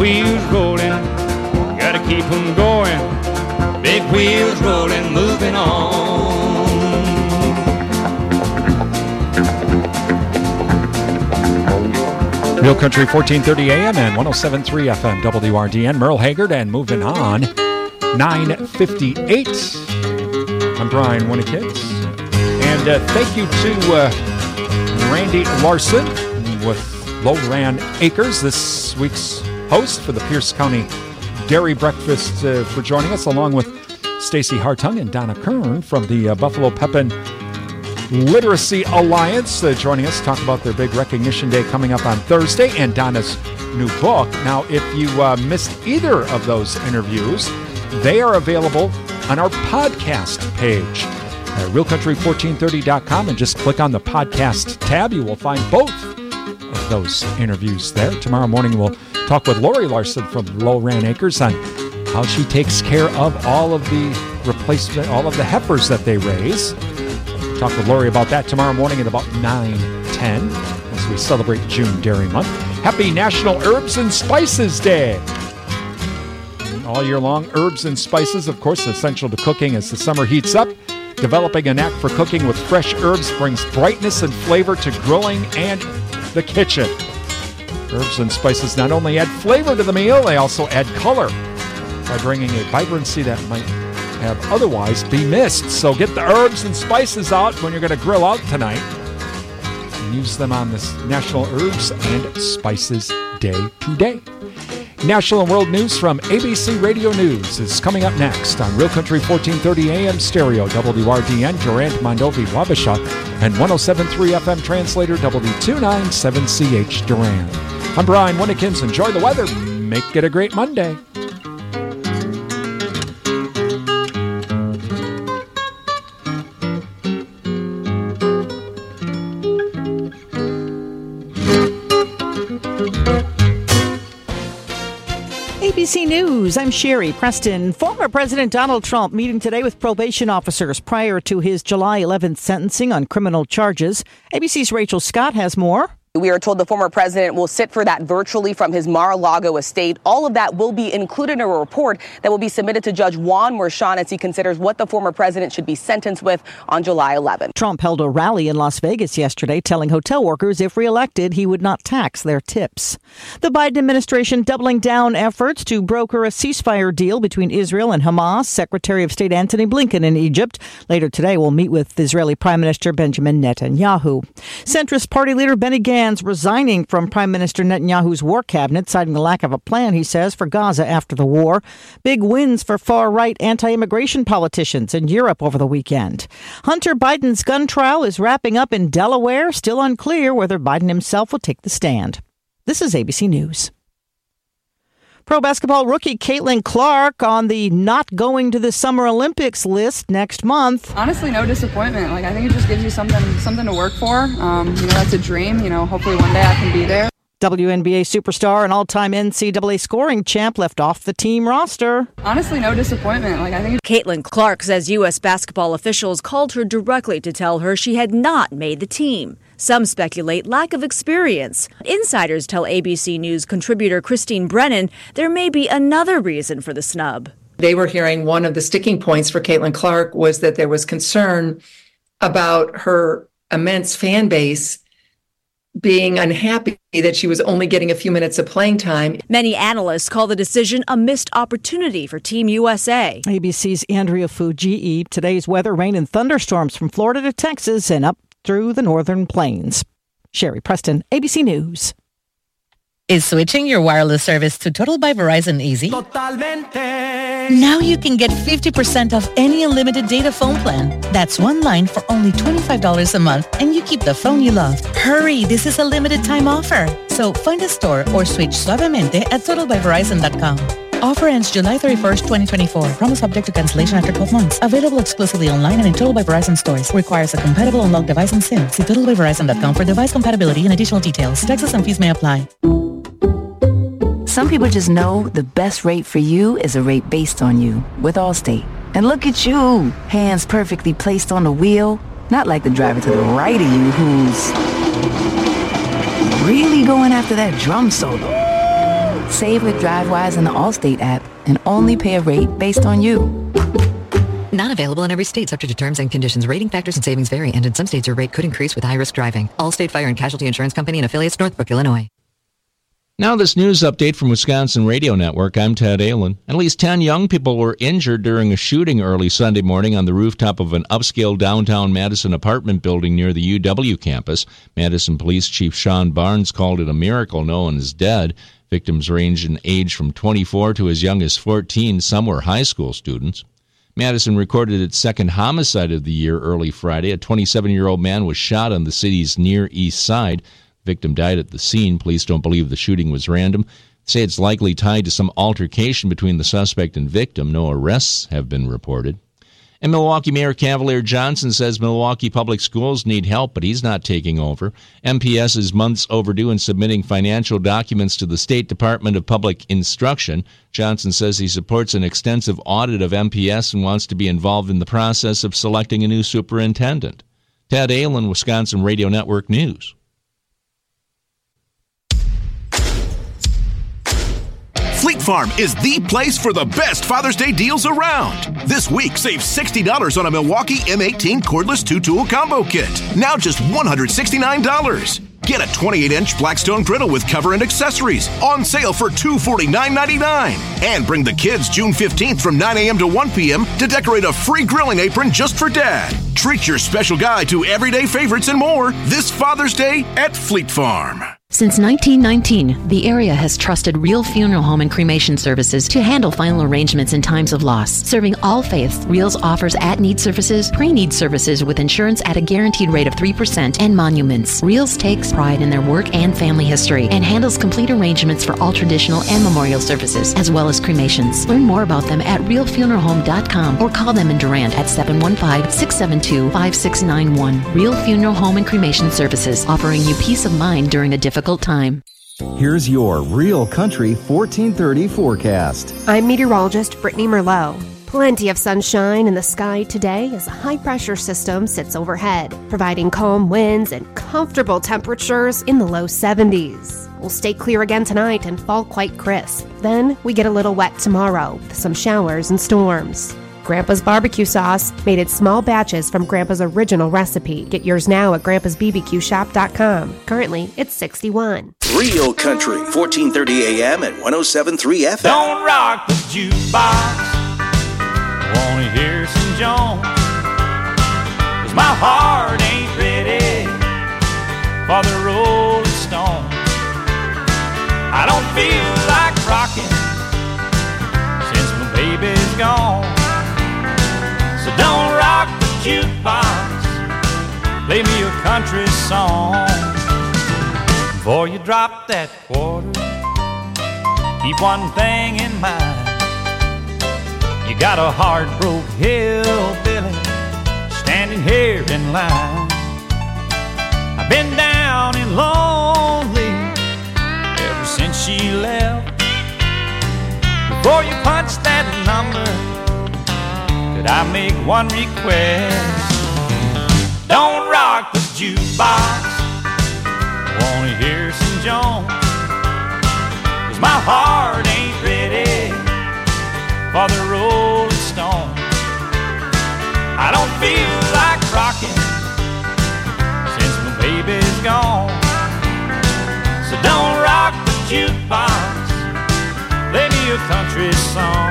wheels rolling, gotta keep them going. Big wheels rolling, moving on. Real Country 1430 AM and 107.3 FM WRDN. Merle Haggard and moving on. 9:58. I'm Brian Winnikins. And thank you to Randy Larson with Low-Ran Acres, this week's host for the Pierce County Dairy Breakfast, for joining us, along with Stacy Hartung and Donna Kern from the Buffalo Pepin Literacy Alliance, joining us to talk about their big recognition day coming up on Thursday and Donna's new book. Now, if you missed either of those interviews, they are available on our podcast page at realcountry1430.com, and just click on the podcast tab. You will find both of those interviews there. Tomorrow morning we'll talk with Lori Larson from Low-Ran Acres on how she takes care of all of the replacement, all of the heifers that they raise. We'll talk with Lori about that tomorrow morning at about 9:10 as we celebrate June Dairy Month. Happy National Herbs and Spices Day. All year long, herbs and spices, of course, essential to cooking as the summer heats up. Developing a knack for cooking with fresh herbs brings brightness and flavor to grilling and the kitchen. Herbs and spices not only add flavor to the meal, they also add color by bringing a vibrancy that might have otherwise be missed. So get the herbs and spices out when you're going to grill out tonight, and use them on this National Herbs and Spices Day today. National and world news from ABC Radio News is coming up next on Real Country 1430 AM stereo, WRDN, Durant, Mondovi, Wabasha, and 107.3 FM translator, W297CH Durant. I'm Brian Winnikins. Enjoy the weather. Make it a great Monday. ABC News, I'm Sherry Preston. Former President Donald Trump meeting today with probation officers prior to his July 11th sentencing on criminal charges. ABC's Rachel Scott has more. We are told the former president will sit for that virtually from his Mar-a-Lago estate. All of that will be included in a report that will be submitted to Judge Juan Merchan as he considers what the former president should be sentenced with on July 11th. Trump held a rally in Las Vegas yesterday telling hotel workers if reelected, he would not tax their tips. The Biden administration doubling down efforts to broker a ceasefire deal between Israel and Hamas. Secretary of State Antony Blinken in Egypt later today will meet with Israeli Prime Minister Benjamin Netanyahu. Centrist Party leader Benny Gantz resigning from Prime Minister Netanyahu's war cabinet, citing the lack of a plan, he says, for Gaza after the war. Big wins for far-right anti-immigration politicians in Europe over the weekend. Hunter Biden's gun trial is wrapping up in Delaware. Still unclear whether Biden himself will take the stand. This is ABC News. Pro basketball rookie Caitlin Clark on the not going to the Summer Olympics list next month. Honestly, no disappointment. I think it just gives you something to work for. That's a dream. Hopefully one day I can be there. WNBA superstar and all-time NCAA scoring champ left off the team roster. Honestly, no disappointment. I think Caitlin Clark says U.S. basketball officials called her directly to tell her she had not made the team. Some speculate lack of experience. Insiders tell ABC News contributor Christine Brennan there may be another reason for the snub. They were hearing one of the sticking points for Caitlin Clark was that there was concern about her immense fan base being unhappy that she was only getting a few minutes of playing time. Many analysts call the decision a missed opportunity for Team USA. ABC's Andrea Fujii. Today's weather, rain and thunderstorms from Florida to Texas and up through the northern plains. Sherry Preston, ABC News. Is switching your wireless service to Total by Verizon easy? Totalmente. Now you can get 50% off any unlimited data phone plan. That's one line for only $25 a month, and you keep the phone you love. Hurry, this is a limited time offer. So find a store or switch suavemente at totalbyverizon.com. Offer ends July 31st, 2024. Promo subject to cancellation after 12 months. Available exclusively online and in Total by Verizon stores. Requires a compatible unlocked device and SIM. See totalbyverizon.com for device compatibility and additional details. Taxes and fees may apply. Some people just know the best rate for you is a rate based on you with Allstate. And look at you, hands perfectly placed on the wheel. Not like the driver to the right of you who's really going after that drum solo. Save with DriveWise in the Allstate app and only pay a rate based on you. Not available in every state, subject to terms and conditions. Rating factors and savings vary, and in some states your rate could increase with high-risk driving. Allstate Fire and Casualty Insurance Company and affiliates, Northbrook, Illinois. Now this news update from Wisconsin Radio Network. I'm Ted Allen. At least 10 young people were injured during a shooting early Sunday morning on the rooftop of an upscale downtown Madison apartment building near the UW campus. Madison Police Chief Sean Barnes called it a miracle no one is dead. Victims range in age from 24 to as young as 14. Some were high school students. Madison recorded its second homicide of the year early Friday. A 27-year-old man was shot on the city's Near East Side. The victim died at the scene. Police don't believe the shooting was random. They say it's likely tied to some altercation between the suspect and victim. No arrests have been reported. And Milwaukee Mayor Cavalier Johnson says Milwaukee Public Schools need help, but he's not taking over. MPS is months overdue in submitting financial documents to the State Department of Public Instruction. Johnson says he supports an extensive audit of MPS and wants to be involved in the process of selecting a new superintendent. Ted Allen, Wisconsin Radio Network News. Fleet Farm is the place for the best Father's Day deals around. This week, save $60 on a Milwaukee M18 cordless 2-tool combo kit. Now just $169. Get a 28-inch Blackstone griddle with cover and accessories on sale for $249.99. And bring the kids June 15th from 9 a.m. to 1 p.m. to decorate a free grilling apron just for Dad. Treat your special guy to everyday favorites and more this Father's Day at Fleet Farm. Since 1919, the area has trusted Real Funeral Home and Cremation Services to handle final arrangements in times of loss. Serving all faiths, Reals offers at-need services, pre-need services with insurance at a guaranteed rate of 3%, and monuments. Reals takes pride in their work and family history and handles complete arrangements for all traditional and memorial services, as well as cremations. Learn more about them at realfuneralhome.com or call them in Durant at 715-672-5691. Real Funeral Home and Cremation Services, offering you peace of mind during a difficult time. Here's your Real Country 1430 forecast. I'm meteorologist Brittany Merlot. Plenty of sunshine in the sky today as a high-pressure system sits overhead, providing calm winds and comfortable temperatures in the low 70s. We'll stay clear again tonight and fall quite crisp. Then we get a little wet tomorrow with some showers and storms. Grandpa's barbecue sauce, made in small batches from Grandpa's original recipe. Get yours now at grandpasbbqshop.com. Currently, it's $61. Real Country, 1430 AM and 107.3 FM. Don't rock the jukebox. I wanna hear some Jones. 'Cause my heart ain't ready for the Rolling Stone. I don't feel like rocking since my baby's gone. So don't rock the jukebox, play me a country song. Before you drop that quarter, keep one thing in mind. You got a heart-broke hillbilly standing here in line. I've been down and lonely ever since she left. Before you punch that number, could I make one request? Don't rock the jukebox, I wanna hear some Jones. 'Cause my heart ain't ready for the Rolling Stone. I don't feel like rocking since my baby's gone. So don't rock the jukebox, play me a country song.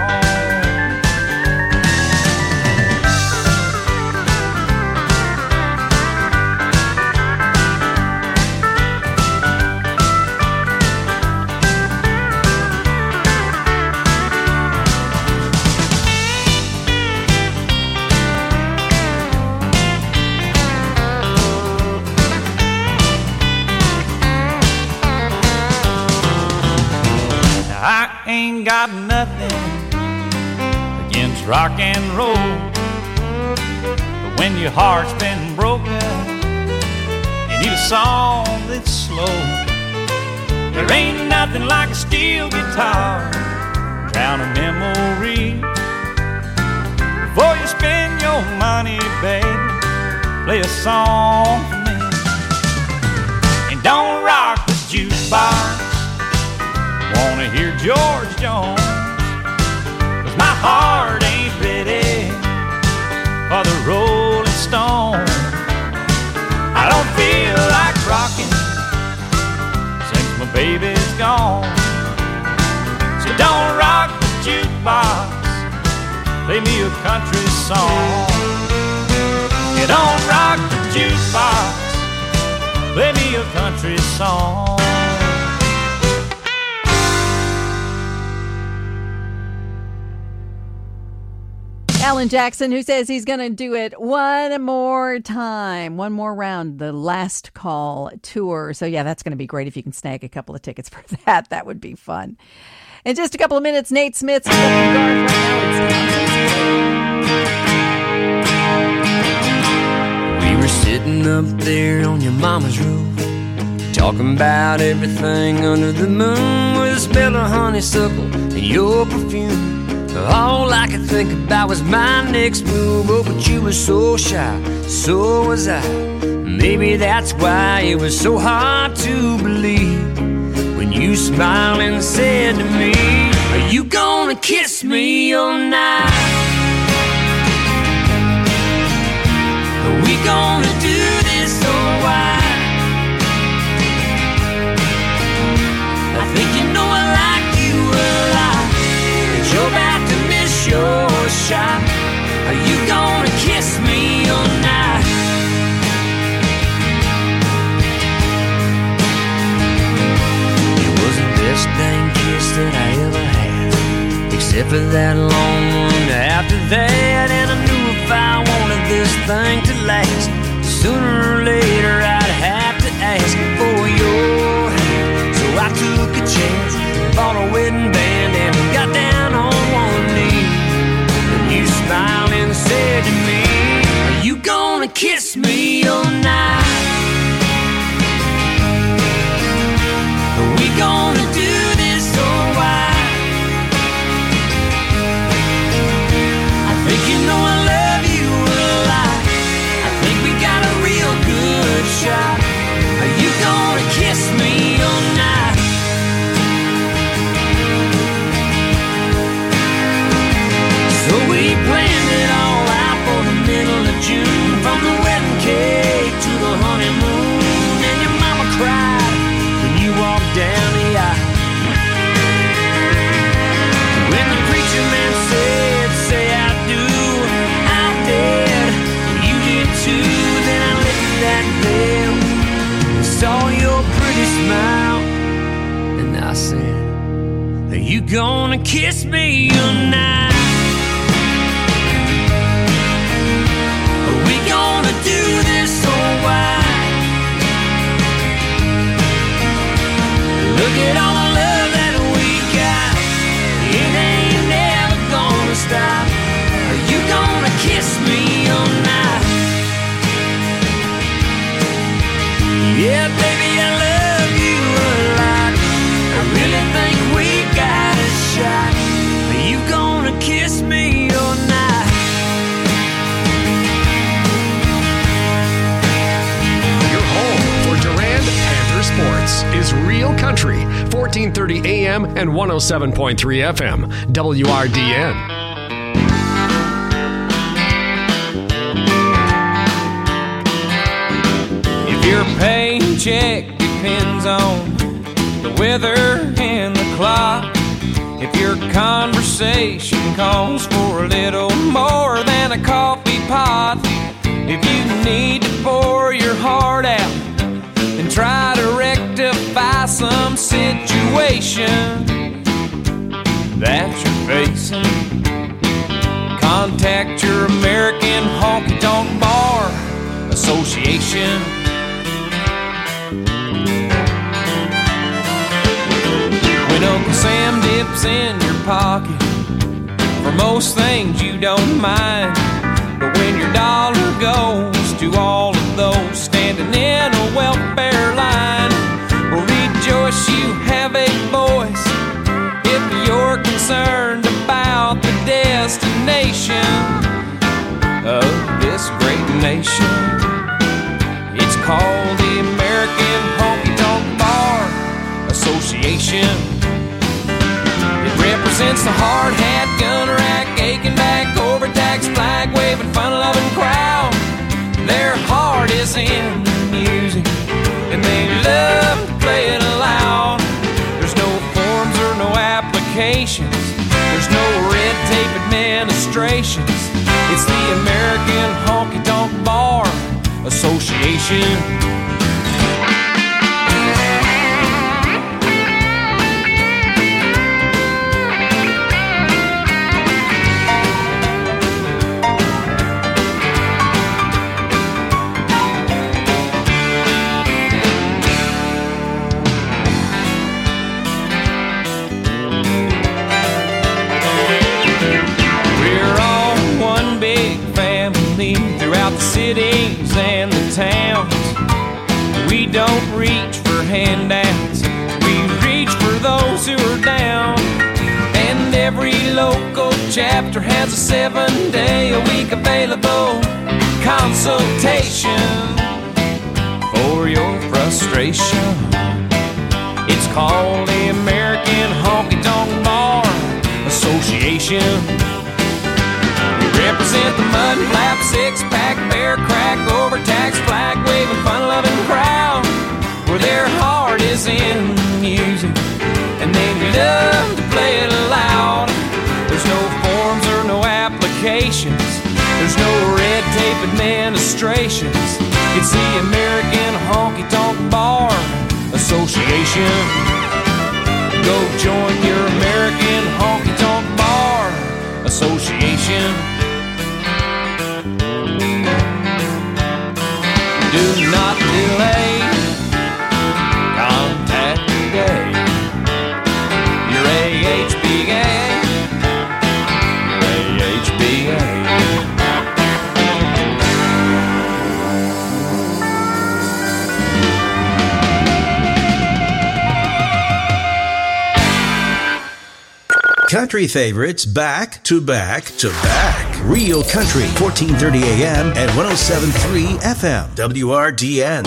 I ain't got nothing against rock and roll, but when your heart's been broken, you need a song that's slow. There ain't nothing like a steel guitar, drown a memory. Before you spend your money, baby, play a song for me. And don't rock the jukebox, wanna hear George Jones. 'Cause my heart ain't ready for the Rolling Stone. I don't feel like rocking since my baby's gone. So don't rock the jukebox, play me a country song. You don't rock the jukebox, play me a country song. Alan Jackson, who says he's going to do it one more time, one more round, the Last Call tour. So, yeah, that's going to be great if you can snag a couple of tickets for that. That would be fun. In just a couple of minutes, Nate Smith's Garth. Right now it's we were sitting up there on your mama's roof, talking about everything under the moon, with a smell of honeysuckle and your perfume. All I could think about was my next move. Oh, but you were so shy, so was I. Maybe that's why it was so hard to believe when you smiled and said to me, are you gonna kiss me all night? Are we gonna do this all right? I think you know I like you a lot, but you're about to miss your shot. Are you gonna kiss me all night? It was the best dang kiss that I ever had, except for that long one after that. And I knew if I wanted this thing to last, sooner or later I'd have to ask for your hand. So I took a chance, bought a wedding band, and got down on one knee. And you smiled and said to me, are you gonna kiss me all night? Are we gonna do this all right? I think you know I love you a lot. I think we got a real good shot. Are you gonna kiss me all night? So we planned it all out for the middle of June, from the wedding cake to the honeymoon. And your mama cried when you walked down the aisle. When the preacher man said, say I do, I did, you did too. Then I lifted that veil and saw your pretty smile, and I said, are you gonna kiss me tonight? Are we gonna do this all right? Look at all the love that we got, it ain't never gonna stop. Are you gonna kiss me all night? Yeah, baby, I love you a lot. I really think we got a shot. Are you gonna kiss me all night? Your home for Durand Panther Sports is Real Country, 1430 AM and 107.3 FM, WRDN. Your paycheck depends on the weather and the clock. If your conversation calls for a little more than a coffee pot, if you need to pour your heart out and try to rectify some situation that you're facing, contact your American Honky Tonk Bar Association. When Uncle Sam dips in your pocket, for most things you don't mind, but when your dollar goes to all of those standing in a welfare line, well, rejoice you have a voice if you're concerned about the destination of this great nation. It's called the American Honky Tonk Bar Association. represents the hard hat, gun rack, aching back, overtaxed, flag waving, fun-loving crowd. Their heart is in the music, and they love to play it aloud. There's no forms or no applications. There's no red tape administrations. It's the American Honky Tonk Bar Association. Cities and the towns, we don't reach for handouts, we reach for those who are down. And every local chapter has a 7-day-a-week available consultation for your frustration. It's called the American Honky Tonk Bar Association. Represent the mud flap, six-pack, bear crack, overtaxed, flag-waving, fun-loving crowd, where their heart is in the music, and they love to play it loud. There's no forms or no applications. There's no red tape administrations. It's the American Honky Tonk Bar Association. Go join your American Honky Tonk Bar Association. Do not delay, contact today your AHBA, your AHBA. Country favorites back to back to back. Real Country, 1430 AM and 107.3 FM. WRDN.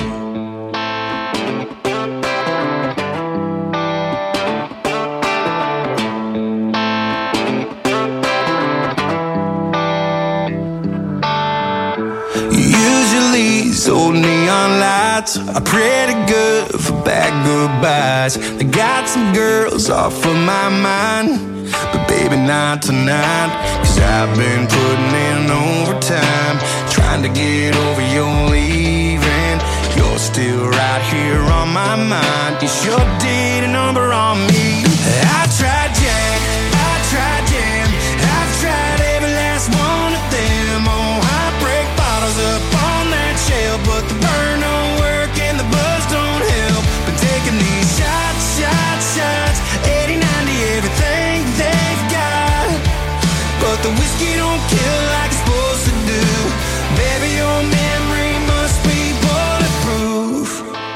Usually these old neon lights are pretty good for bad goodbyes. They got some girls off of my mind, but baby not tonight. 'Cause I've been putting in overtime, trying to get over your leaving. You're still right here on my mind. You sure did a number on me. I tried Jack, I tried Jam, I've tried every last one of them. Oh, heartbreak bottles up on that shelf, but the burn don't work and the buzz don't help. Been taking these shots, shots, shots, 80-90 everything they've got, but the whiskey don't kill like it's supposed to do. Baby, your memory must be bulletproof.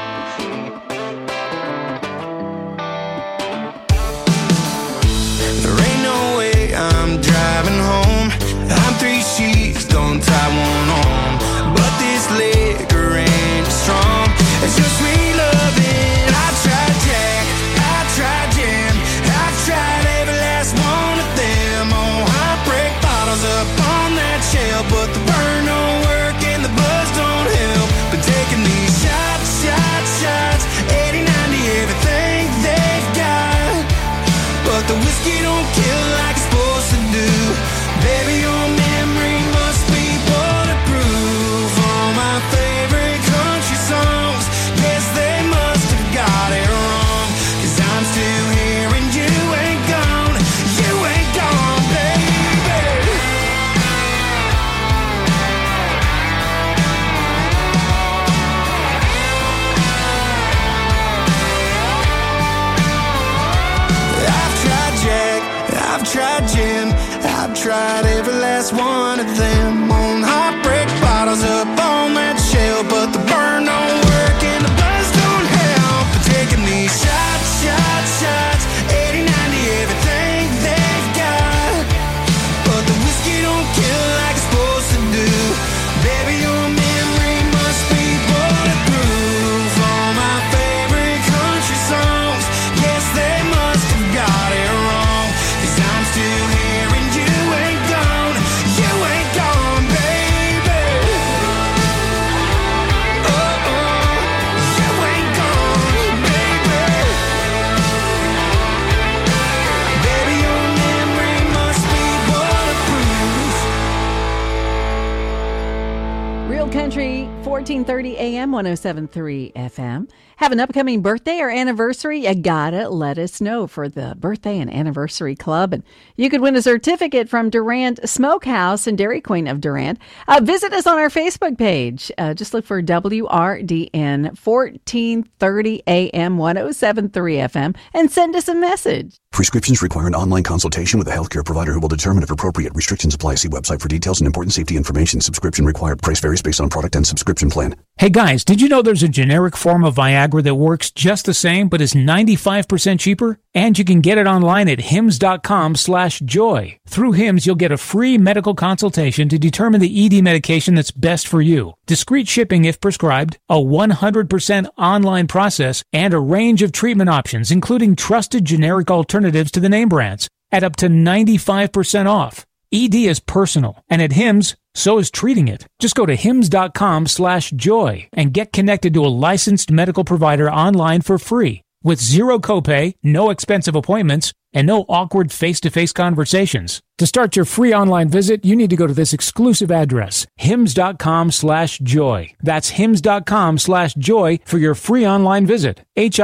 There ain't no way I'm driving home. I'm 3 sheets, don't tie one on, but this liquor ain't strong. It's your sweet loving. I tried Jack, I tried Jam, I've tried every last one of them. Oh, heartbreak bottles up on that shelf, but the burn don't work and the buzz don't help. Been taking these shots, shots, shots, 80-90 everything they've got, but the whiskey don't kill like it's supposed to do. Baby, your memory must be bulletproof. All my favorite country songs, yes, they must have got it wrong. 'Cause I'm still here and you ain't gone, baby. I've tried Jack, I've tried Jim, I've tried every last one of them. On heartbreak bottles up on that shelf, but the burn don't work and the buzz don't help. But taking these shots, shots, shots, 80-90 everything they've got, but the whiskey don't kill like it's supposed to do. Baby, your memory must be bulletproof. All my favorite country songs, yes, they must have got it wrong. 'Cause 1430 AM, 107.3 FM. Have an upcoming birthday or anniversary? You gotta let us know for the Birthday and Anniversary Club. And you could win a certificate from Durand Smokehouse and Dairy Queen of Durand. Visit us on our Facebook page. Just look for WRDN 1430 AM, 107.3 FM and send us a message. Prescriptions require an online consultation with a healthcare provider who will determine if appropriate. Restrictions apply. See website for details and important safety information. Subscription required. Price varies based on product and subscription plan. Hey guys, did you know there's a generic form of Viagra that works just the same but is 95% cheaper? And you can get it online at hims.com/joy. Through Hims, you'll get a free medical consultation to determine the ED medication that's best for you. Discreet shipping if prescribed, a 100% online process, and a range of treatment options, including trusted generic alternatives to the name brands, at up to 95% off. ED is personal, and at Hims, so is treating it. Just go to hims.com/joy and get connected to a licensed medical provider online for free, with zero copay, no expensive appointments, and no awkward face-to-face conversations. To start your free online visit, you need to go to this exclusive address, hims.com/joy. That's hims.com/joy for your free online visit.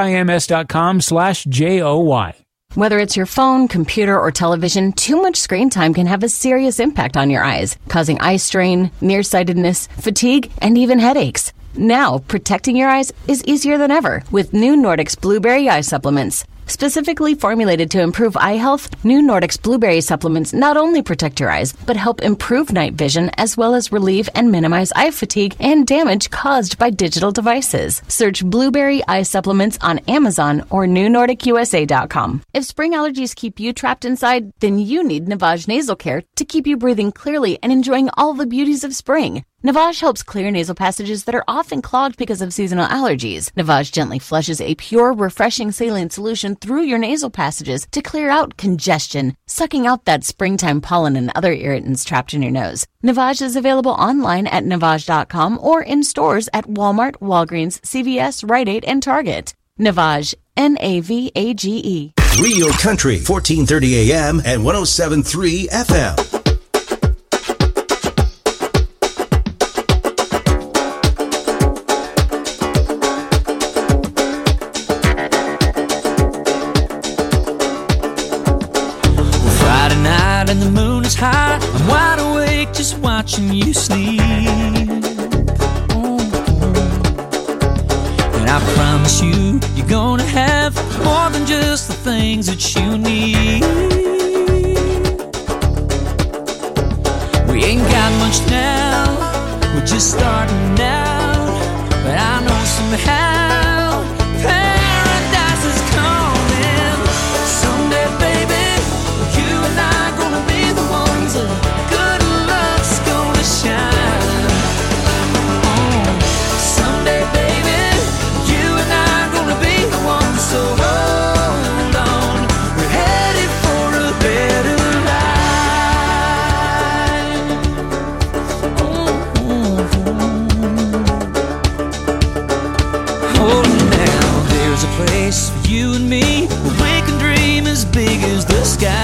hims.com/joy. Whether it's your phone, computer, or television, too much screen time can have a serious impact on your eyes, causing eye strain, nearsightedness, fatigue, and even headaches. Now, protecting your eyes is easier than ever with new Nordics Blueberry Eye Supplements. Specifically formulated to improve eye health, new Nordics Blueberry Supplements not only protect your eyes, but help improve night vision as well as relieve and minimize eye fatigue and damage caused by digital devices. Search Blueberry Eye Supplements on Amazon or NewNordicUSA.com. If spring allergies keep you trapped inside, then you need Navage Nasal Care to keep you breathing clearly and enjoying all the beauties of spring. Navage helps clear nasal passages that are often clogged because of seasonal allergies. Navage gently flushes a pure, refreshing saline solution through your nasal passages to clear out congestion, sucking out that springtime pollen and other irritants trapped in your nose. Navage is available online at Navage.com or in stores at Walmart, Walgreens, CVS, Rite Aid, and Target. Navage, Navage. Real Country, 1430 AM and 107.3 FM. And the moon is high, I'm wide awake just watching you sleep. And I promise you, you're gonna have more than just the things that you need. We ain't got much now, we're just starting out, but I know somehow paradise is coming someday, baby. You and I good luck's gonna shine. Someday, baby, you and I are gonna be the ones. So hold on, we're headed for a better life. Oh, now there's a place for you and me where we can dream as big as the sky.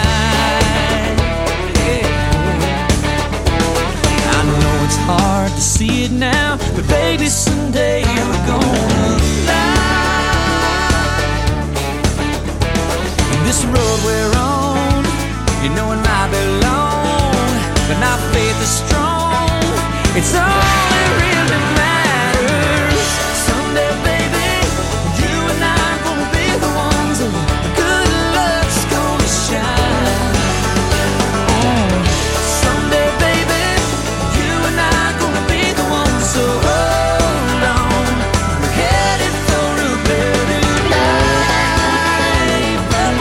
It's hard to see it now, but baby, someday we're gonna fly. This road we're on, you know it might be long, but our faith is strong. It's all that really matters. Someday, baby, you and I are gonna be the ones. Good luck's gonna shine. Someday, baby, so hold on, we're headed for a better life.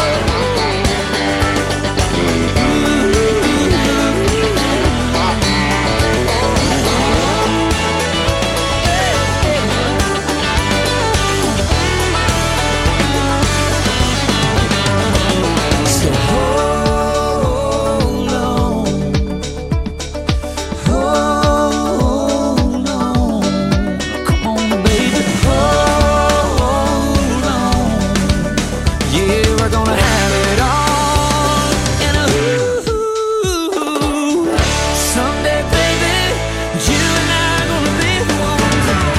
So hold on, hold on. Come on, baby, hold on. Yeah, we're gonna have it all. And someday, baby, you and I are gonna be the ones.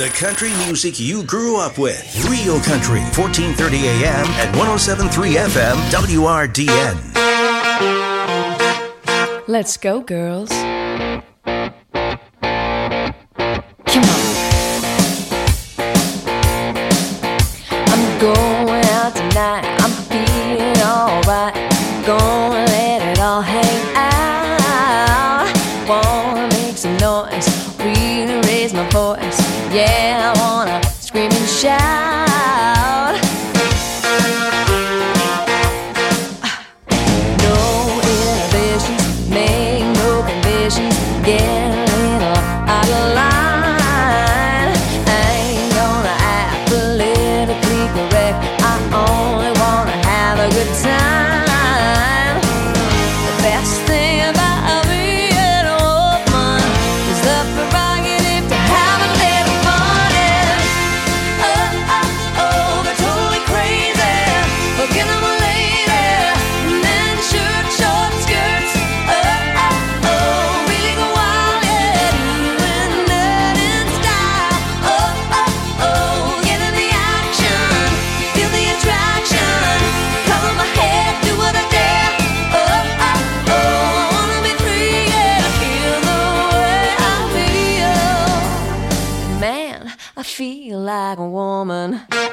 The country music you grew up with. Real Country, 1430 AM and 107.3 FM, WRDN. Let's go, girls. Going out tonight, I'm feeling alright. Gonna let it all hang out. Wanna make some noise, really raise my voice. Yeah, I wanna scream and shout. No inhibitions, make no conditions. Get a little out of line. I ain't gonna act politically correct. I only wanna have a good time. The best thing about being a woman is the prerogative to have a little fun. And they're totally crazy. Forget I'm a lady. Men shirt, short skirts. Really go wild, yeah. Doing that in style. Get in the action. Feel the attraction. Cover my head, do what I dare. I wanna be free, yeah. Feel the way I feel. Man, I feel like a woman.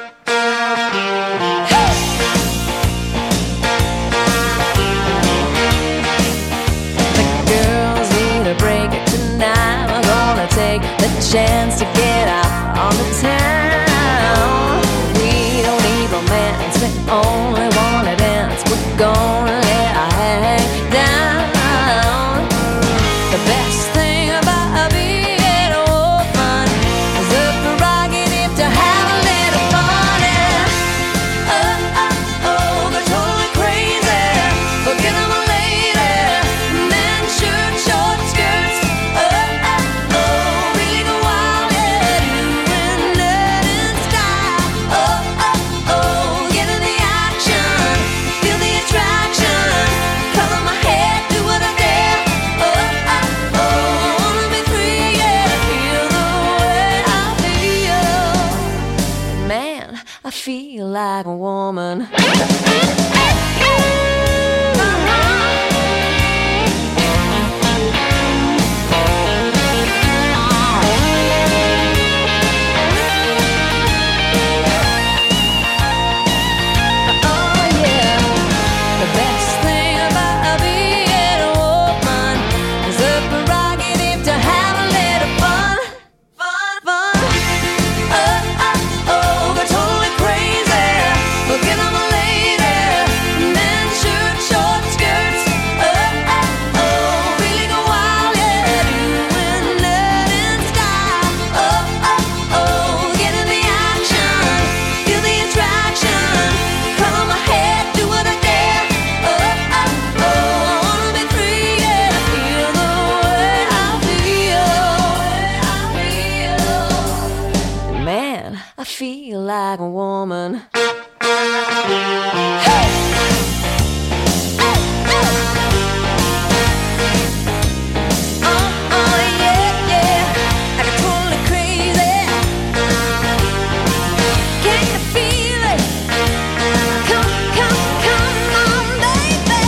The girls need a break tonight. I'm gonna take the chance to get out on the town. We don't need romance, we only wanna dance. We're gonna let our hang down. The best thing about being a woman is the prerogative to have a little fun. And they're totally crazy. Forget I'm a lady. Men shirt, short skirts. Really go wild, yeah. Doing that in style. Get in the action. Feel the attraction. Cover my head, do what I dare. Wanna be free, yeah. Feel the way I feel. Man, I feel like a woman. The best thing about being a woman is the prerogative to have a little fun. They're totally crazy. Forget I'm a lady. Men shirt, short skirts. Really go wild, yeah. Doing that in style. Get in the action. Feel the attraction. Cover my head, do what I dare. I wanna be free, yeah. Feel the way I feel. Man, I feel like a woman. I got totally crazy. Can you feel it? Come on, baby.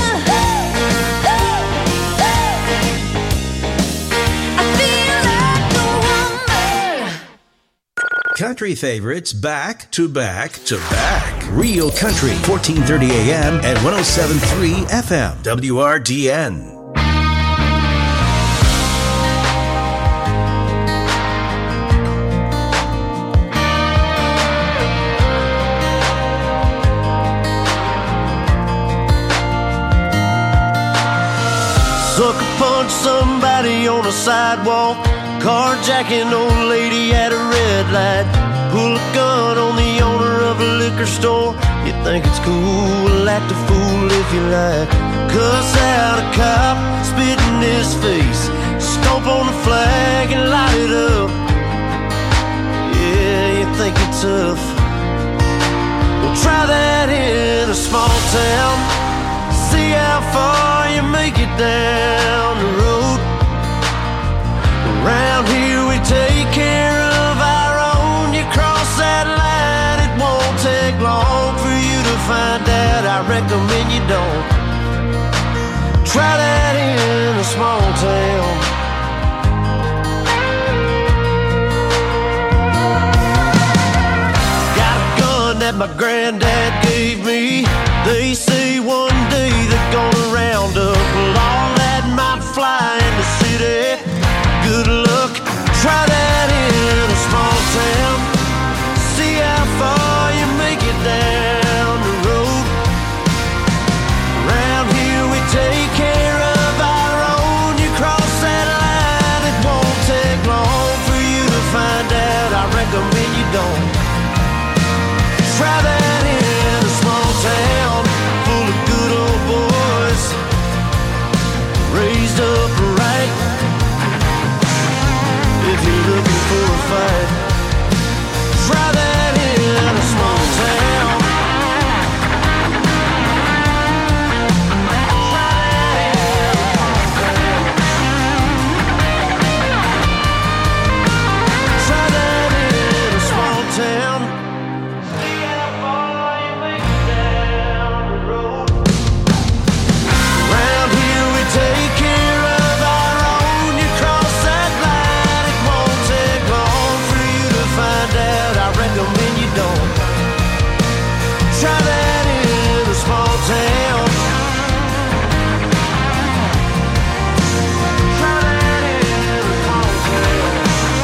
I feel like a woman. Country favorites back to back to back. Real Country, 1430 AM and 107.3 FM, WRDN. Sucker punch somebody on a sidewalk. Carjacking old lady at a red light. Pull a gun on the owner of a liquor store. You think it's cool, act a fool if you like. Cuss out a cop, spit in his face. Stomp on the flag and light it up. Yeah, you think you're tough. Well, try that in a small town. See how far you make it down the road. Around here we take care of our own. don't. Try that in a small town. Got a gun that my granddad gave me. They say one day they're gonna round up all that might fly in the city. Good luck, try that in a small town. See how far you make it down the road. Around here we take care of our own. You cross that line, it won't take long for you to find out. I recommend you don't. Try that in a small town full of good old boys, raised up right. If you're looking for a fight, try that in a small town. Try that in a small town. See how far you make it down the road. Around here we take care of our own. You cross that line, it won't take long for you to find out. I recommend you don't. Try that in a small town. Try that in a small town.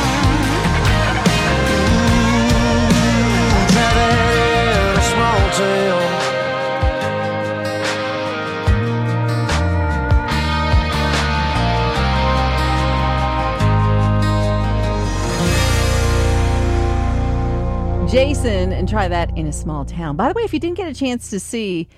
Ooh, try that in a small town. Jason, and try that in a small town. By the way, if you didn't get a chance to see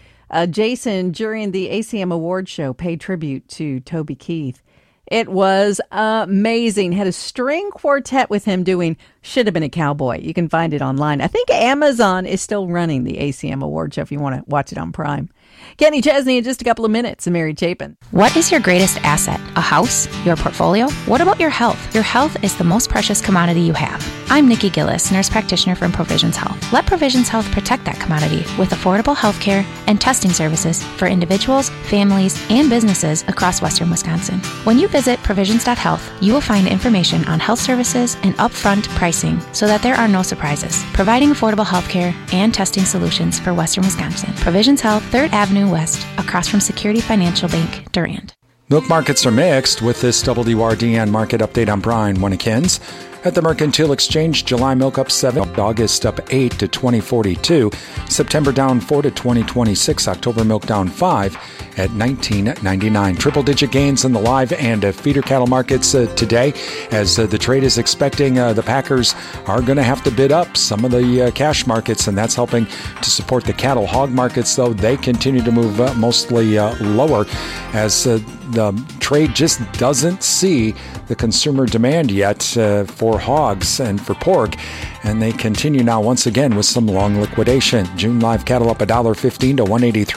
Jason during the ACM Award show, paid tribute to Toby Keith, it was amazing. Had a string quartet with him doing Should Have Been a Cowboy. You can find it online. I think Amazon is still running the ACM Award show if you want to watch it on Prime. Kenny Chesney in just a couple of minutes. And Mary Chapin. What is your greatest asset? A house? Your portfolio? What about your health? Your health is the most precious commodity you have. I'm Nikki Gillis, nurse practitioner from Provisions Health. Let Provisions Health protect that commodity with affordable health care and testing services for individuals, families, and businesses across western Wisconsin. When you visit provisions.health, you will find information on health services and upfront pricing so that there are no surprises, providing affordable health care and testing solutions for western Wisconsin. Provisions Health, 3rd Avenue West, across from Security Financial Bank, Durand. Milk markets are mixed with this WRDN market update. I'm Brian Winnekins. At the Mercantile Exchange, July milk up 7, August up 8 to 2042, September down 4 to 2026, October milk down 5 at 19.99. Triple-digit gains in the live and feeder cattle markets today, as the trade is expecting the packers are going to have to bid up some of the cash markets, and that's helping to support the cattle. Hog markets, though, they continue to move mostly lower, as the trade just doesn't see the consumer demand yet for hogs and for pork, and they continue now once again with some long liquidation. June live cattle up $1.15 to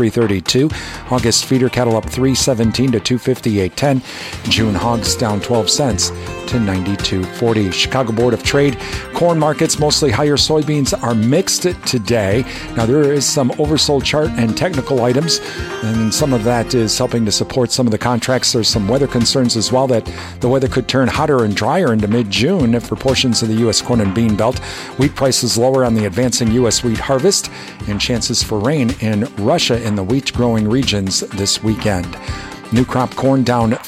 $183.32. August feeder cattle up $3.17 to $258.10. June hogs down 12 cents to $92.40. Chicago Board of Trade corn markets mostly higher. Soybeans are mixed today. Now there is some oversold chart and technical items, and some of that is helping to support some of the contracts. There's some weather concerns as well that the weather could turn hotter and drier into mid-June for portions of the U.S. corn and bean belt. Wheat prices lower on the advancing U.S. wheat harvest, and chances for rain in Russia in the wheat-growing regions this weekend. New crop corn down now up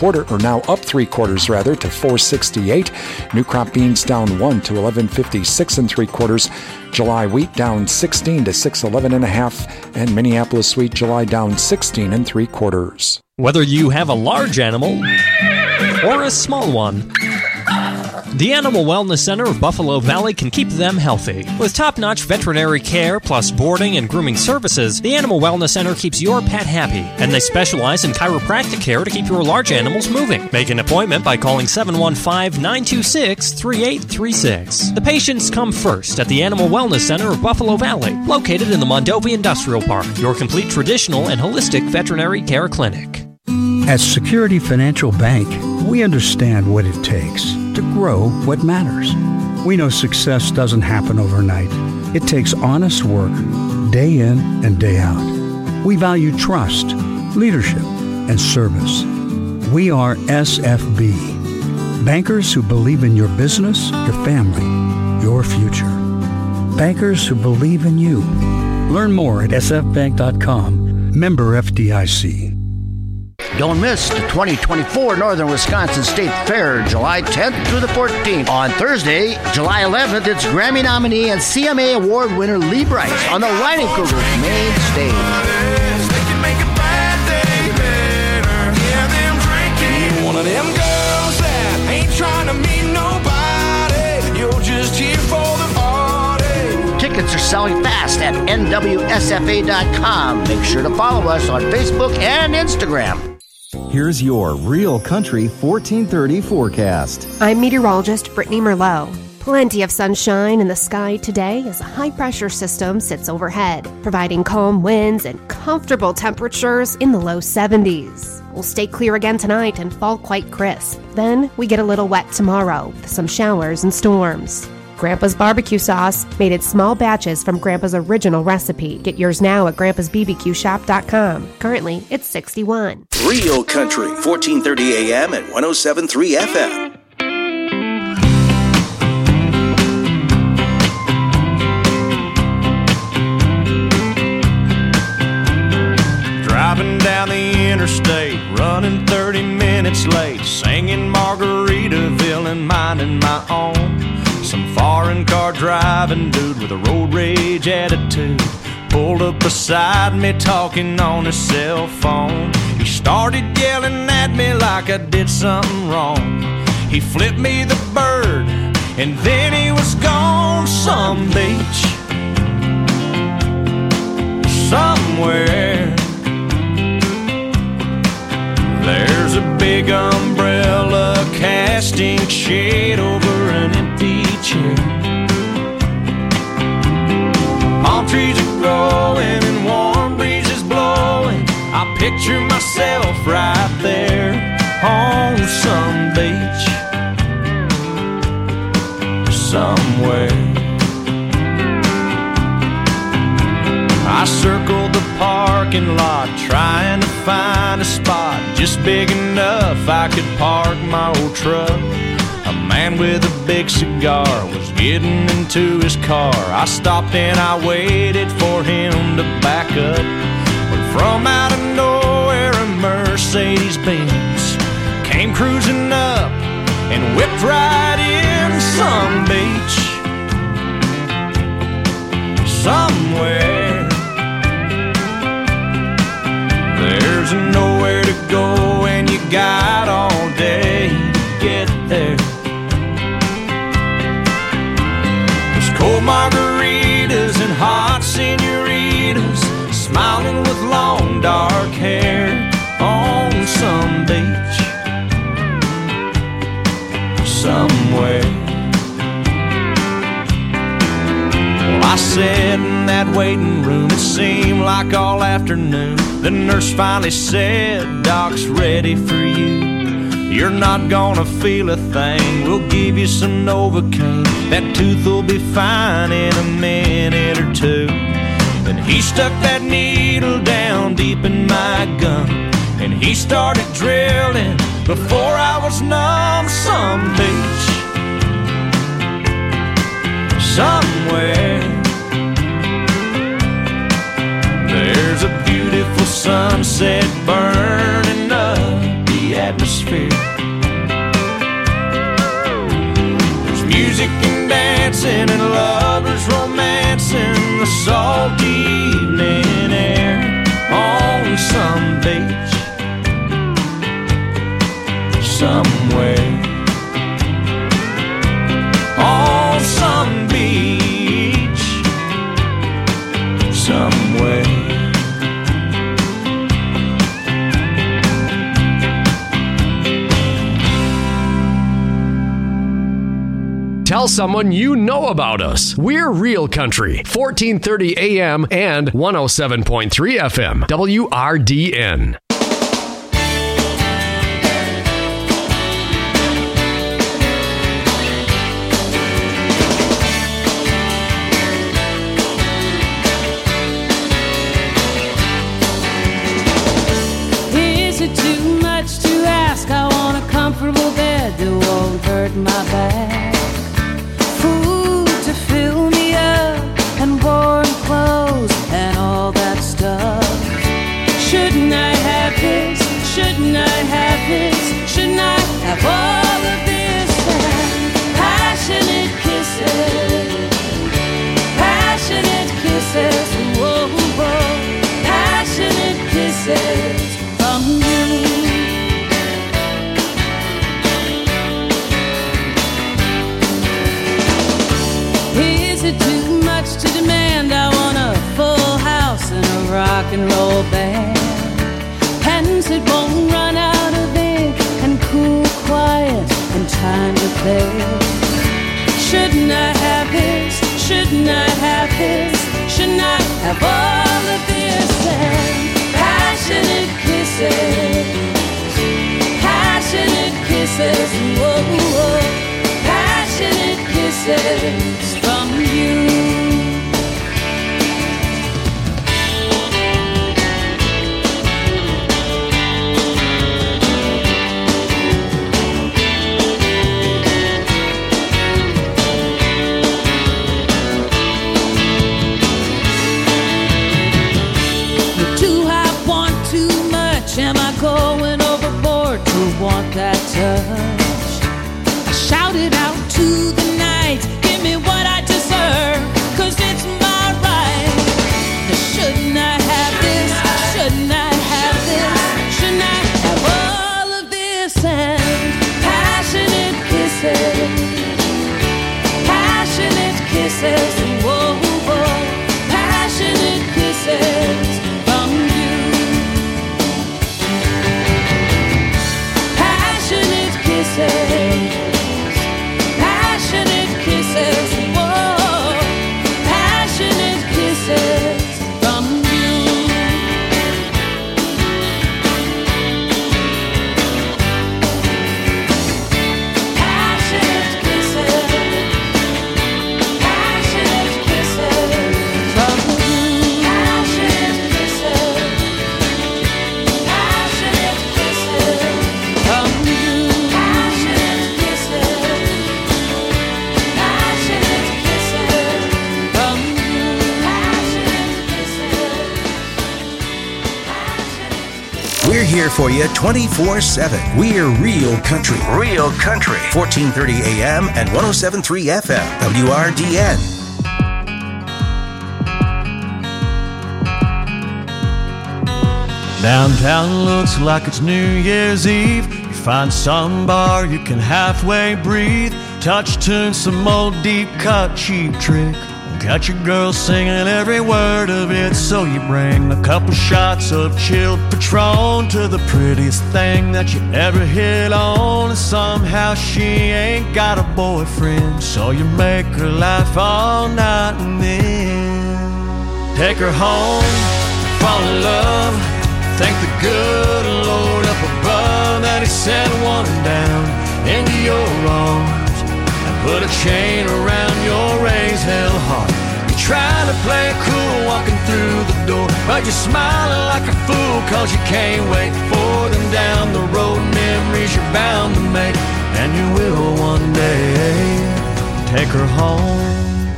3/4 rather to $4.68. New crop beans down 1 to $11.56 3/4. July wheat down 16 to $6.11 1/2, and Minneapolis wheat July down 16 3/4. Whether you have a large animal or a small one, the Animal Wellness Center of Buffalo Valley can keep them healthy. With top-notch veterinary care plus boarding and grooming services, the Animal Wellness Center keeps your pet happy, and they specialize in chiropractic care to keep your large animals moving. Make an appointment by calling 715-926-3836. The patients come first at the Animal Wellness Center of Buffalo Valley, located in the Mondovi Industrial Park, your complete traditional and holistic veterinary care clinic. At Security Financial Bank, we understand what it takes to grow what matters. We know success doesn't happen overnight. It takes honest work, day in and day out. We value trust, leadership, and service. We are SFB. Bankers who believe in your business, your family, your future. Bankers who believe in you. Learn more at sfbank.com. Member FDIC. Don't miss the 2024 Northern Wisconsin State Fair, July 10th through the 14th. On Thursday, July 11th, it's Grammy nominee and CMA Award winner Lee Brice on the Riding Cougars main stage. One of them girls that ain't trying to meet nobody. You're just here for the party. Tickets are selling fast at nwsfa.com. Make sure to follow us on Facebook and Instagram. Here's your Real Country 1430 forecast. I'm meteorologist Brittany Merlot. Plenty of sunshine in the sky today as a high-pressure system sits overhead, providing calm winds and comfortable temperatures in the low 70s. We'll stay clear again tonight and fall quite crisp. Then we get a little wet tomorrow with some showers and storms. Grandpa's barbecue sauce, made in small batches from Grandpa's original recipe. Get yours now at grandpa'sbbqshop.com. Currently, it's $61. Real Country, 1430 AM and 107.3 FM. Driving down the interstate, running 30 minutes late, singing Margaritaville and minding my own. Some foreign car driving dude with a road rage attitude pulled up beside me talking on his cell phone. He started yelling at me like I did something wrong. He flipped me the bird and then he was gone. Some beach somewhere. There's a big umbrella casting shade over an empty chair. Palm trees are growing and warm breezes blowing. I picture myself right there on some beach somewhere. I circled the parking lot trying to find a spot just big enough I could park my old truck. A man with a big cigar was getting into his car. I stopped and I waited for him to back up. But from out of nowhere a Mercedes-Benz came cruising up and whipped right in. Some beach somewhere. There's nowhere to go and you got all day to get there. There's cold margaritas and hot senoritas smiling with long dark hair on some beach somewhere. Well, I sat in that waiting room, it seemed like all afternoon. The nurse finally said, Doc's ready for you. You're not gonna feel a thing. We'll give you some Novocaine. That tooth will be fine in a minute or two. Then he stuck that needle down deep in my gum, and he started drilling before I was numb. Some beach somewhere. There's a beautiful sunset burning up the atmosphere. There's music and dancing and lovers romancing the salty evening air on some beach somewhere. On some beach somewhere. Tell someone you know about us. We're Real Country, 1430 AM and 107.3 FM, WRDN. at my back, food to fill me up, and warm clothes and all that stuff. Shouldn't I have this? Shouldn't I have this? Shouldn't I have all of this? And passionate kisses, passionate kisses, whoa, whoa, passionate kisses from you. Is it too much to demand? I want a full house and a rock and roll band, pens that won't run out of ink, and cool, quiet, and time to play. Shouldn't I have this? Shouldn't I have this? Shouldn't I have all of this? And passionate kisses, passionate kisses, whoa, whoa, passionate kisses from you. Am I going overboard to want that touch? I shout it out to the night, give me what I deserve, 'cause it's my right. Shouldn't I have this? Shouldn't I have this? Shouldn't I have all of this? And passionate kisses, passionate kisses, whoa, whoa, passionate kisses from you. Passionate kisses, whoa, passionate kisses from you. Passionate kisses, passionate kisses from you. Passionate kisses, passionate kisses from you. We're here for you 24/7. We're Real Country. Real Country. 1430 AM and 107.3 FM. WRDN. Downtown looks like it's New Year's Eve. You find some bar you can halfway breathe. Touch tune, some old deep cut cheap trick. Got your girl singing every word of it, so you bring a couple shots of chilled Patron to the prettiest thing that you ever hit on. And somehow she ain't got a boyfriend, so you make her laugh all night and then take her home, fall in love. Thank the good Lord up above that He sent one down into your arms and put a chain around your raised hell heart. You're trying to play it cool walking through the door, but you're smiling like a fool 'cause you can't wait for them down the road. Memories you're bound to make, and you will one day take her home.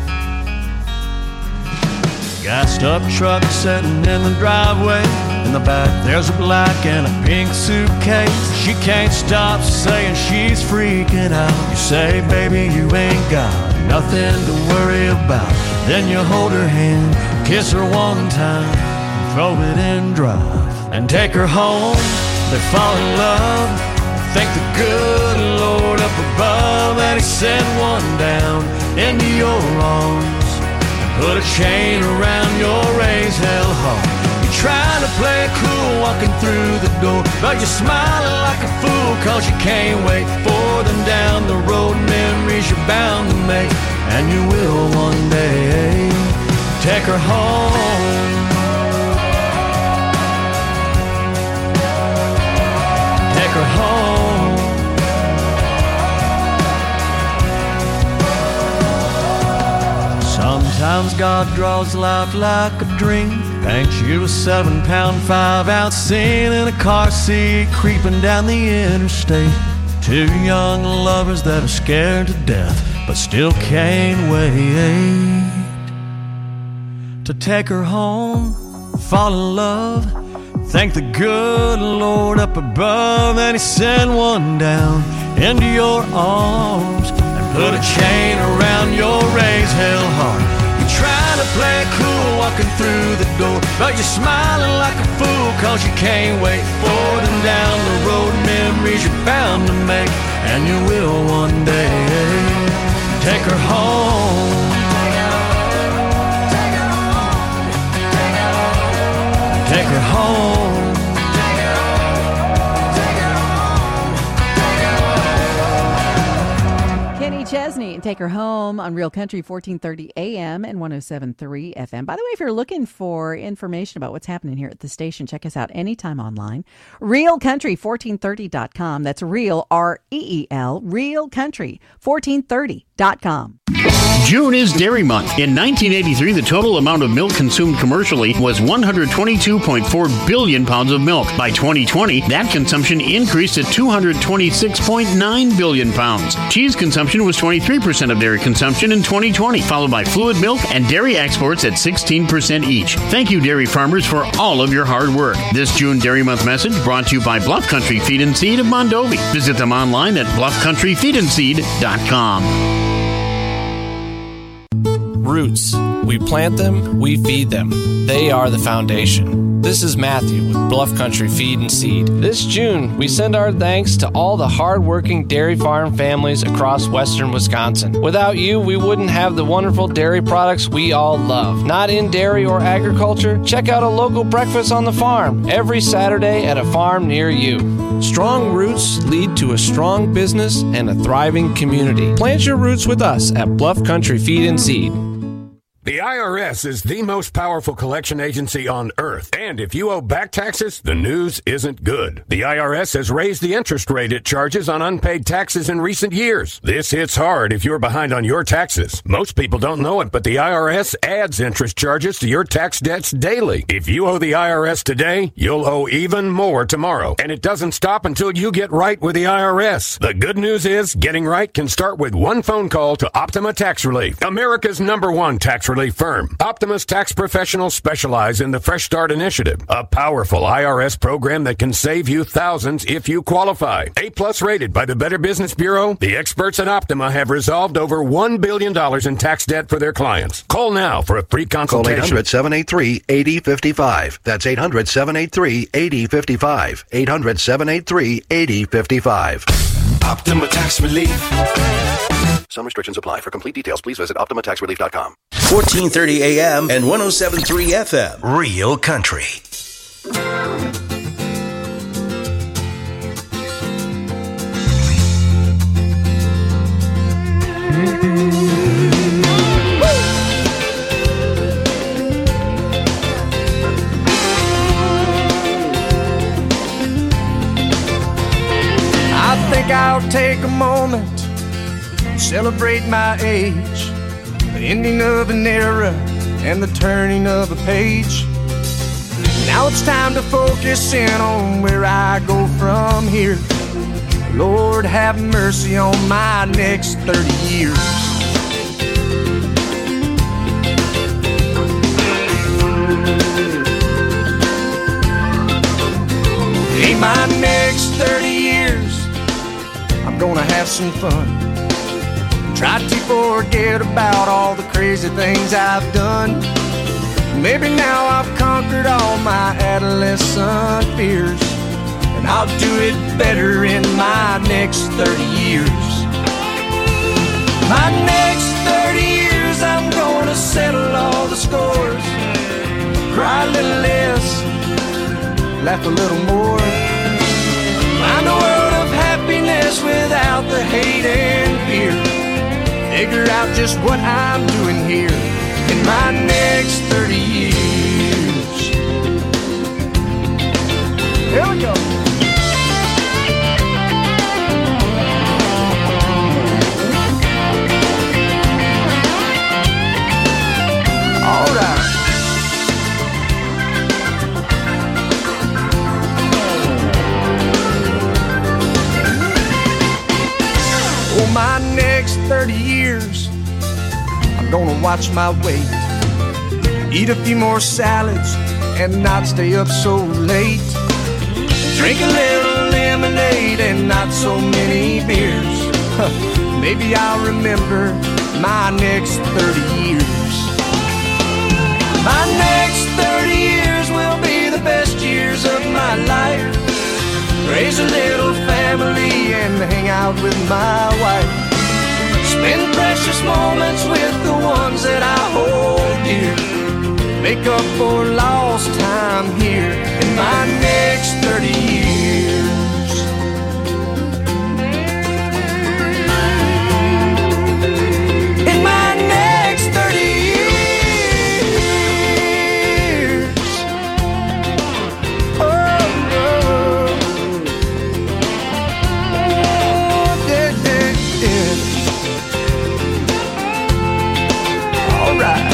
Gassed up truck sitting in the driveway. In the back there's a black and a pink suitcase. She can't stop saying she's freaking out. You say, baby, you ain't got nothing to worry about. Then you hold her hand, kiss her one time, throw it in drive, and take her home. They fall in love. Thank the good Lord up above that He sent one down into your arms, put a chain around your raised hell heart. You're trying to play it cool walking through the door, but you're smiling like a fool 'cause you can't wait for them down the road. Memories you're bound to make, and you will one day take her home. Take her home. Sometimes God draws life like a dream, paints you a 7-pound 5-ounce scene in a car seat creeping down the interstate. Two young lovers that are scared to death, but still can't wait to take her home, fall in love, thank the good Lord up above, and He sent one down into your arms and put a chain around your raised hell heart. You're trying to play it cool walking through the door, but you're smiling like a fool 'cause you can't wait for them down the road. Memories you're bound to make, and you will one day. Take her home. Take her home. Kenny Chesney and Take Her Home on Real Country 1430 AM and 107.3 FM. By the way, if you're looking for information about what's happening here at the station, check us out anytime online. RealCountry1430.com. That's real, REEL, RealCountry1430.com. June is Dairy Month. In 1983, the total amount of milk consumed commercially was 122.4 billion pounds of milk. By 2020, that consumption increased to 226.9 billion pounds. Cheese consumption was 23% of dairy consumption in 2020, followed by fluid milk and dairy exports at 16% each. Thank you, dairy farmers, for all of your hard work. This June Dairy Month message brought to you by Bluff Country Feed and Seed of Mondovi. Visit them online at bluffcountryfeedandseed.com. Roots. We plant them, we feed them. They are the foundation. This is Matthew with Bluff Country Feed and Seed. This June, we send our thanks to all the hard-working dairy farm families across western Wisconsin. Without you, we wouldn't have the wonderful dairy products we all love. Not in dairy or agriculture? Check out a local breakfast on the farm every Saturday at a farm near you. Strong roots lead to a strong business and a thriving community. Plant your roots with us at Bluff Country Feed and Seed. The IRS is the most powerful collection agency on earth. And if you owe back taxes, the news isn't good. The IRS has raised the interest rate it charges on unpaid taxes in recent years. This hits hard if you're behind on your taxes. Most people don't know it, but the IRS adds interest charges to your tax debts daily. If you owe the IRS today, you'll owe even more tomorrow. And it doesn't stop until you get right with the IRS. The good news is getting right can start with one phone call to Optima Tax Relief, America's #1 tax relief firm. Optima's tax professionals specialize in the Fresh Start Initiative, a powerful IRS program that can save you thousands if you qualify. A+ rated by the Better Business Bureau, the experts at Optima have resolved over $1 billion in tax debt for their clients. Call now for a free consultation. Call 800-783-8055. That's 800-783-8055. 800-783-8055. Optima Tax Relief. Some restrictions apply. For complete details, please visit OptimaTaxRelief.com. 1430 AM and 107.3 FM. Real Country. I think I'll take a moment and celebrate my age, the ending of an era and the turning of a page. Now it's time to focus in on where I go from here. Lord, have mercy on my next 30 years. In my next 30 years, I'm gonna have some fun. Try to forget about all the crazy things I've done. Maybe now I've conquered all my adolescent fears, and I'll do it better in my next 30 years. My next 30 years, I'm gonna settle all the scores. Cry a little less, laugh a little more. Find a world of happiness without the hate and fear. Figure out just what I'm doing here in my next 30 years. Here we go. All right. For my next 30 years, I'm gonna watch my weight, eat a few more salads, and not stay up so late. Drink a little lemonade and not so many beers. Maybe I'll remember my next 30 years. My next 30 years will be the best years of my life. Raise a little family and hang out with my wife. Spend precious moments with the ones that I hold dear. Make up for lost time here in my next 30 years. In my next 30 years. Oh, oh. Yeah, yeah, yeah. All right.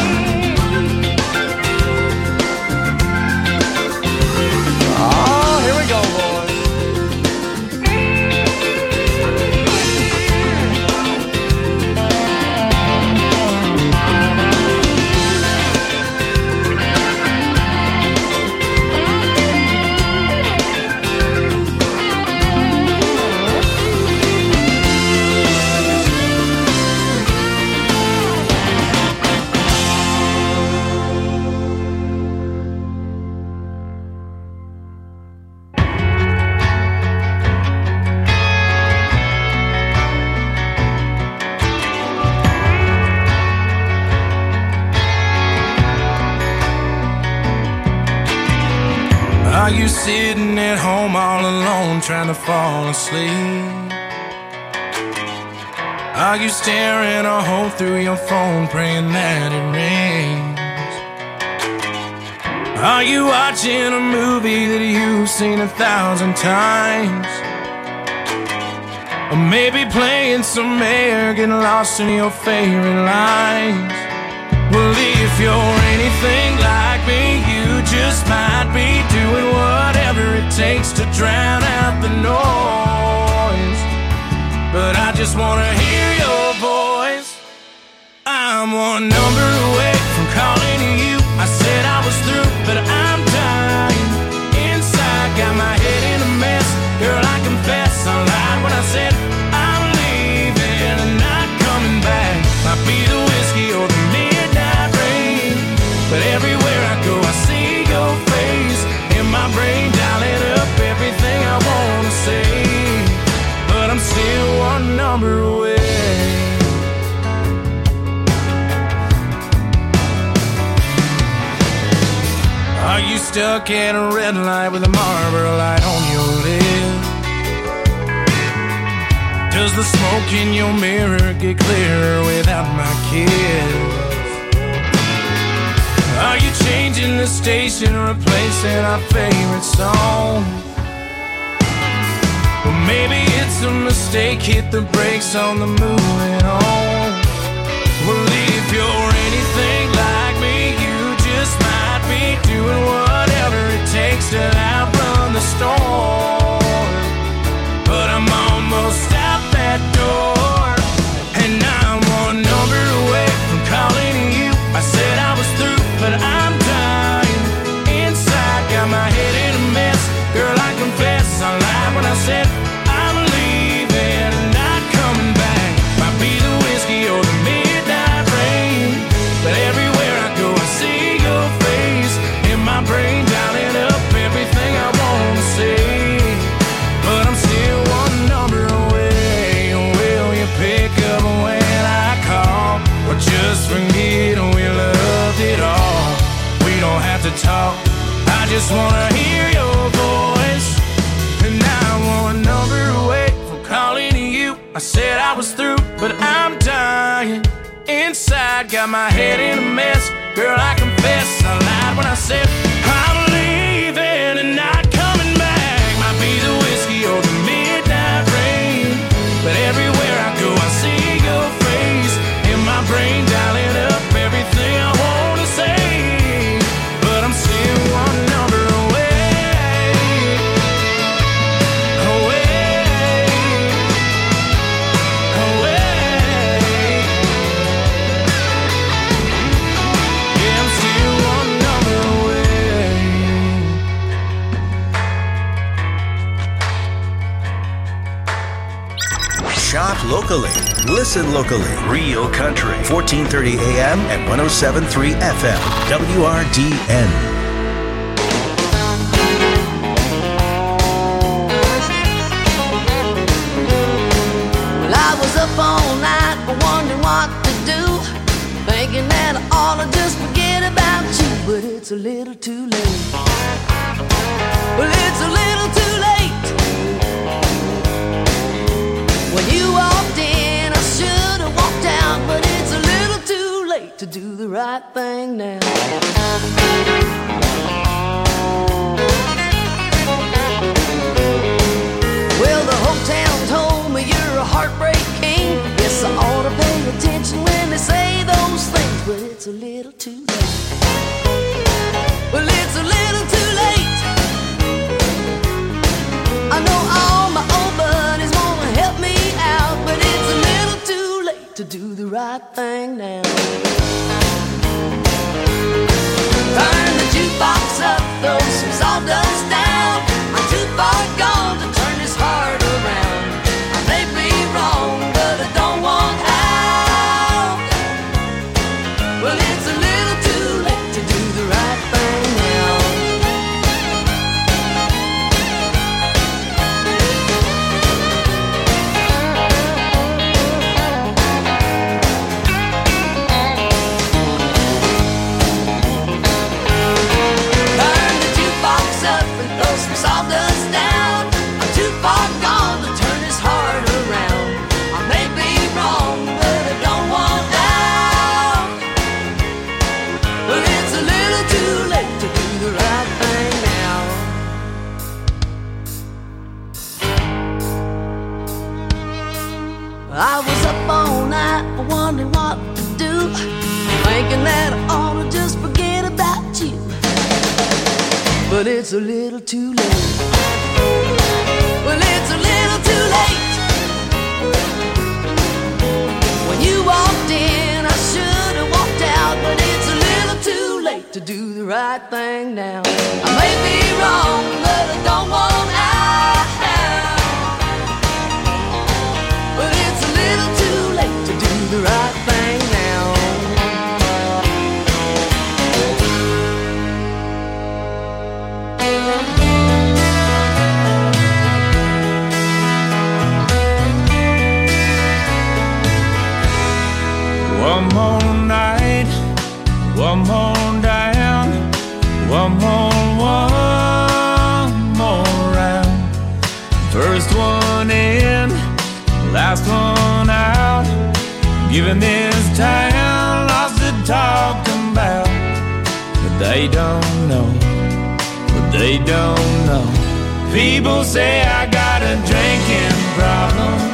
Are you sitting at home all alone trying to fall asleep? Are you staring a hole through your phone praying that it rains? Are you watching a movie that you've seen 1,000 times? Or maybe playing some air, getting lost in your favorite lines? Well, if you're anything like me, you just might be doing whatever it takes to drown out the noise. But I just wanna hear your voice. I'm one number away from calling you. I said I was through, but I'm dying inside. Got my head in a mess. Girl, I confess I lied when I said I'm leaving and not coming back. Might be the whiskey or the midnight rain, but everywhere I go I see your face in my brain, dialing up everything I wanna say. But I'm still one number away. Are you stuck at a red light with a Marlboro light on your lip? Does the smoke in your mirror get clearer without my kiss? Are you changing the station, replacing our favorite song? Well, maybe it's a mistake, hit the brakes on the moving on. Well, if you're anything like me, you just might be doing whatever it takes to outrun the storm. But I'm almost out that door, and I'm one number away from calling you. I said I was through, but I'm dying inside. Got my head in a mess. Girl, I confess I lied when I said I'm leaving and not coming back. Might be the whiskey or the midnight rain, but everywhere I go I see your face in my brain, dialing up everything I wanna say. But I'm still one number away. Will you pick up when I call, or just forget we loved it all? We don't have to talk, I just wanna hear your voice. And I'm one number away from calling you. I said I was through, but I'm dying inside. Got my head in a mess. Girl, I confess I lied when I said I'm leaving and not coming back. Might be the whiskey or the midnight rain, but everywhere I go I see your face in my brain, dialing up everything I wanna say. But I'm still one number away, away, away. locally. Listen locally. Real Country. 1430 AM and 107.3 FM. WRDN. Well, I was up all night wondering what to do, thinking that I ought to just forget about you, but it's a little too late. Well, it's a little too late. When you walked in, I should have walked out, but it's a little too late to do the right thing now. Well, the whole town told me you're a heartbreak king. Yes, I ought to pay attention when they say those things, but it's a little too late. Well, it's a little too late. I know all my old buddies wanna help me out, but it's a little too late to do the right thing now. Turn the jukebox up, throw some sawdust down. I'm too far gone to turn this heart around. I may be wrong, but I don't want out. Well, it's a little too late to do the right thing now. Turn the jukebox up and throw some sawdust down. I'm too far gone to turn this heart around. I may be wrong, but I don't want out. Well, it's a little too late to do the right thing now. I was up all night wondering what to do, thinking that I ought to just forget about you, but it's a little too late. Well, it's a little too late. When you walked in, I should have walked out, but it's a little too late to do the right thing now. I may be wrong, but I don't want out. But it's a little too late to do the right thing now. One more night, one more down, one more round. First one in, last one out. Giving this town lots to talk about, but they don't know, but they don't know. People say I got a drinking problem,